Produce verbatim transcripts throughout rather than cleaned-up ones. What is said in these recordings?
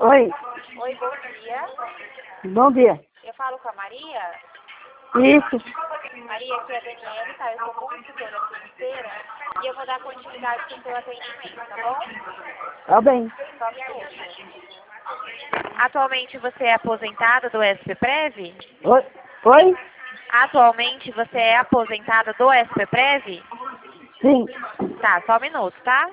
Oi, Oi, bom dia. bom dia. Eu falo com a Maria. Isso, Maria, aqui é a Daniela, tá? Eu sou consultora financeira e eu vou dar continuidade com o seu atendimento, tá bom? tá bem. Só um minuto. Atualmente você é aposentada do S P Prev? Oi, oi? Atualmente você é aposentada do S P Prev? Sim. Tá, só um minuto, tá?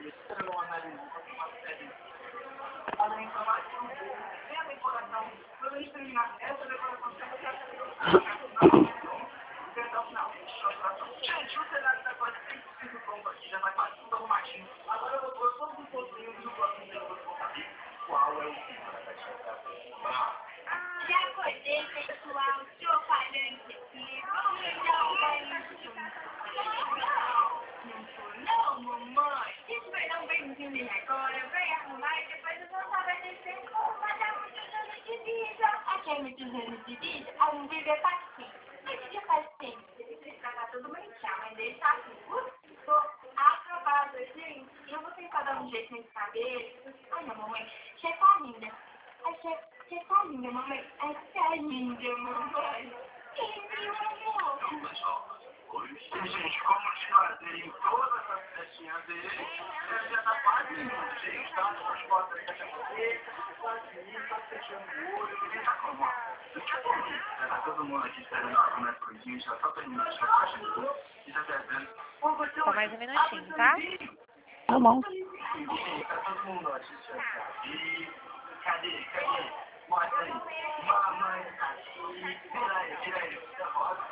Já acordei, pessoal, seu falante aqui, vamos ligar o banho. Não sou não, mamãe. Isso vai dar um beijinho agora, vai arrumar e depois eu vou saber descer. Vai dar muitos anos de vida. Aqui muitos anos de vida, a um viver pra quê? Esse dia faz tempo, você precisa tratar tudo bonitinho, mas ele tá assim, tô aprovada, gente. Eu vou tentar dar um jeito nesse cabelo. Ai, não, mamãe, você tá linda. Ai, você, você tá linda, mamãe. Ai, você tá linda, mamãe. Sim, meu amor. Pessoal, hoje, gente, como eles fazem todas as festinhas dele, já tá quase indo, gente, tá? As fotos aí que a gente tá fechando o olho, ninguém tá como, ó. Tá todo mundo aqui esperando pra comer coisinha, já só terminando de ficar fechando e já bebendo. Só mais um minutinho, tá? Tá bom. Tá todo mundo assistindo aqui. Cadê? Cadê? Mostra aí. Mamãe tá aqui. Vira aí, vira aí. Vira rosa.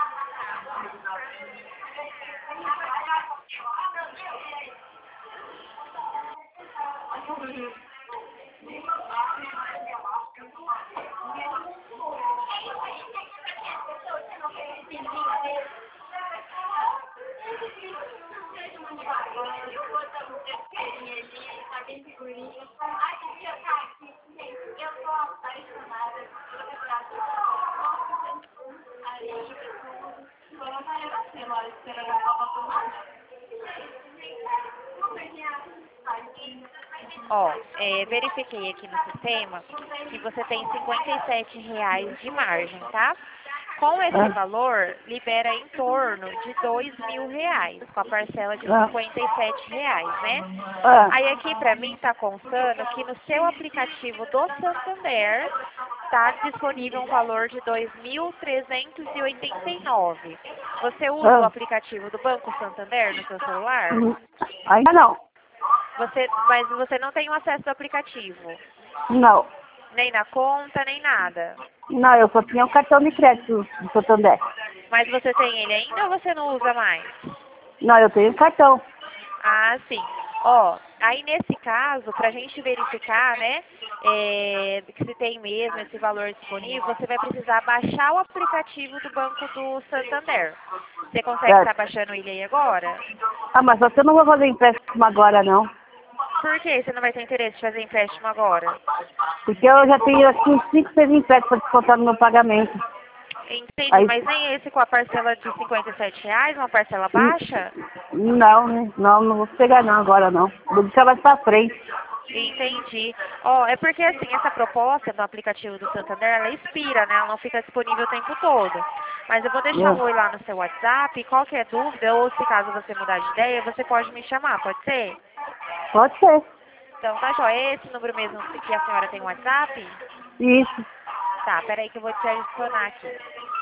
Ó, é, verifiquei aqui no sistema que você tem cinquenta e sete reais de margem, tá? Com esse Ah. valor, libera em torno de dois mil reais, com a parcela de Ah. cinquenta e sete reais, né? Ah, Aí aqui pra mim tá constando que no seu aplicativo do Santander tá disponível um valor de dois mil trezentos e oitenta e nove. Você usa o Ah. aplicativo do Banco Santander no seu celular? hum, ainda não. Você, mas você não tem o acesso ao aplicativo? Não. Nem na conta, nem nada. Não, eu só tinha um cartão de crédito do Santander. Mas você tem ele ainda ou você não usa mais? Não, eu tenho um cartão. Ah, sim. Ó, aí nesse caso, pra gente verificar, né, é, que se tem mesmo esse valor disponível, você vai precisar baixar o aplicativo do Banco do Santander. Você consegue Certo. estar baixando ele aí agora? Ah, mas você não vai fazer empréstimo agora, não. Por que você não vai ter interesse de fazer empréstimo agora? Porque eu já tenho aqui uns cinco, seis empréstimos para descontar no meu pagamento. Entendi, Aí- mas nem esse com a parcela de cinquenta e sete reais, uma parcela baixa? Não, né? Não, não vou pegar não agora, não. Vou deixar mais pra frente. Entendi. Ó, é porque assim, essa proposta do aplicativo do Santander, ela expira, né? Ela não fica disponível o tempo todo. Mas eu vou deixar É. um oi lá no seu WhatsApp, e qualquer dúvida, ou se caso você mudar de ideia, você pode me chamar, pode ser? Pode ser. Então tá joia, esse número mesmo que a senhora tem WhatsApp? Isso. Tá, peraí que eu vou te adicionar aqui.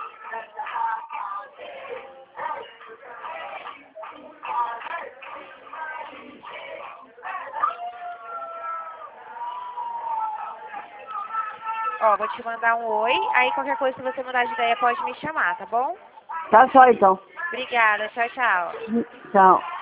Ó, vou te mandar um oi, aí qualquer coisa, se você mudar de ideia, pode me chamar, tá bom? Tá só então. Obrigada, tchau, tchau. Tchau.